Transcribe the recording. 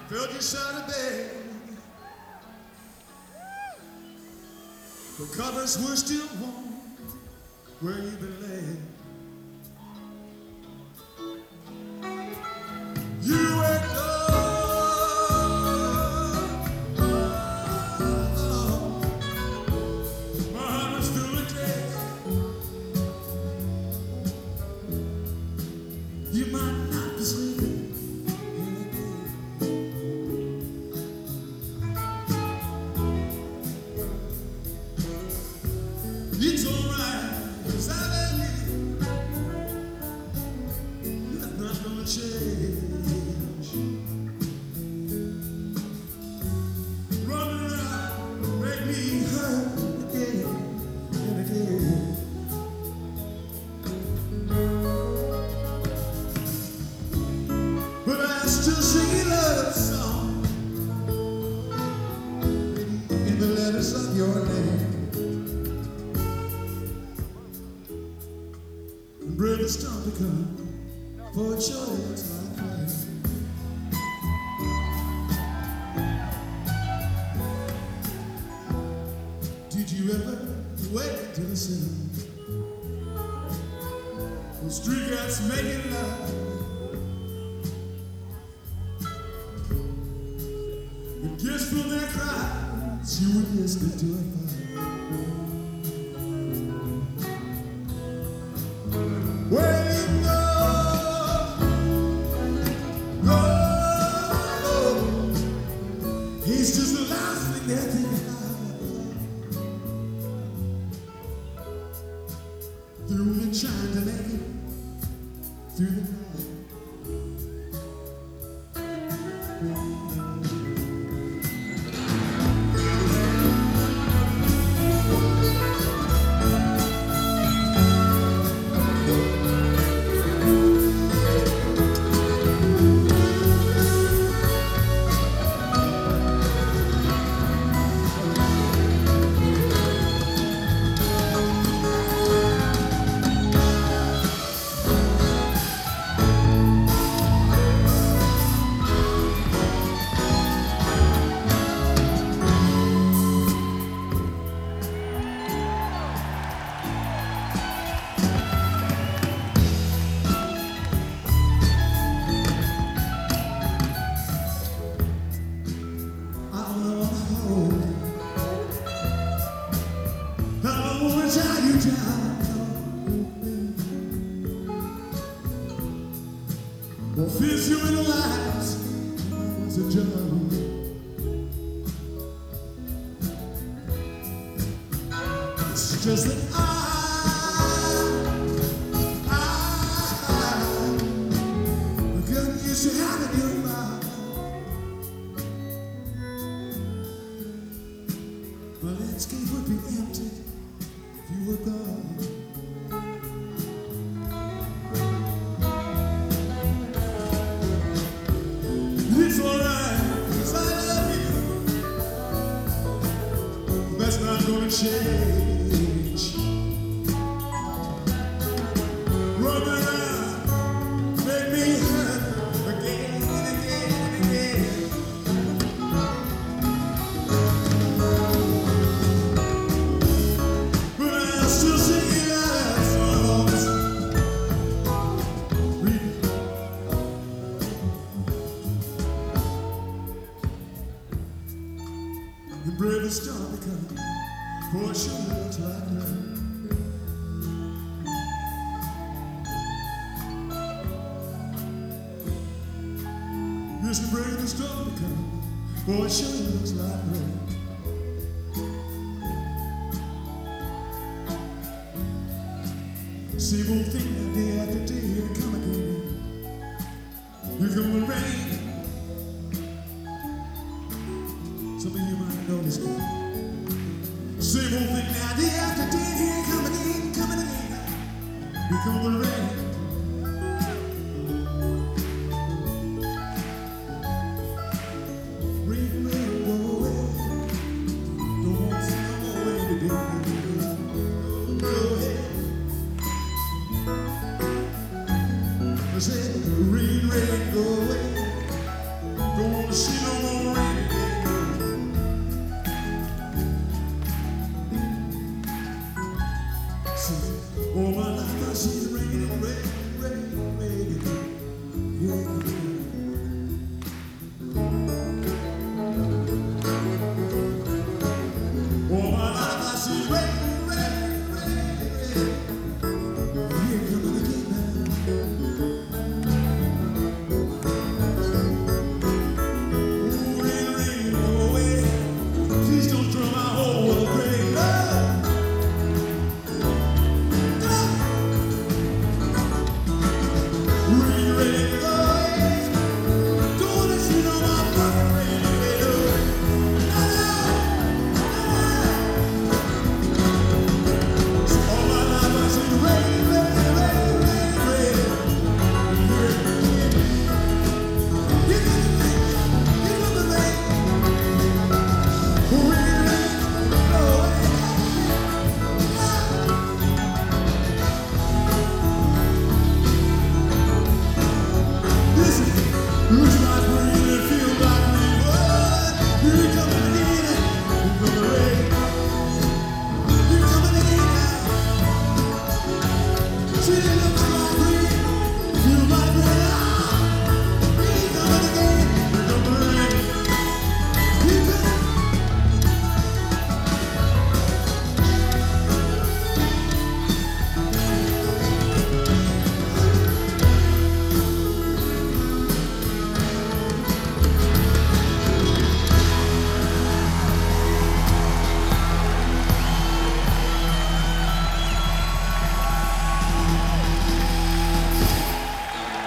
Felt you side of bed. The covers were still warm where you've been laying. You were gone. My heart was still a dead. You might not be sleeping. It's alright, 'cause I love you. That's not gonna change. Run around, make me hurt again and again. But I still sing a love song in the letters of your name. Brother, start to come for a choice like mine. Did you ever wake to the sound the street cats making love? And kiss from their cries, you would listen to a fire. Where you go, he's just the last thing that they have. Through me trying to make it through the night. Tie you down, or fix you in the lights as a job. It's just that I got used to having you in my heart. My landscape would be empty. You were gone. It's alright, 'cause I love you. That's not gonna change. Run around, make me hurt again and again and again. The bravest star become, boy, she looks like rain. Yes, the bravest star become, boy, she looks like rain. Same old thing that day after day, here it come again. Here come the rain. Some of you might know this one. Same old thing now, day after day, here coming again, coming again. Here come the rain.